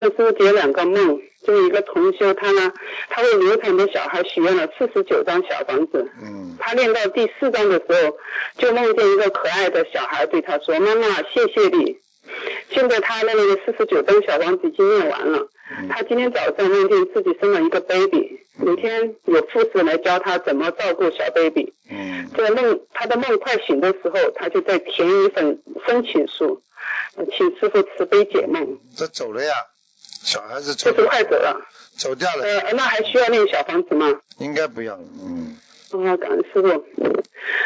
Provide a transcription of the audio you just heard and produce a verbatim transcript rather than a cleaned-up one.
师傅解两个梦，就一个同修，他呢，他为流产的小孩许愿了四十九张小房子。 嗯。 他念到第四章的时候，就梦见一个可爱的小孩对他说：“妈妈，谢谢你。”现在他的那个四十九张小房子已经念完了。 嗯、 他今天早上梦见自己生了一个 baby， 明天有护士来教他怎么照顾小 baby。 嗯。 这个梦，他的梦快醒的时候，他就在填一份申请书，请师父慈悲解梦。 这走了呀，小孩子走。 就是快走了。 走掉了。 呃，那还需要念小房子吗？ 应该不要。嗯。 哦，感恩师父。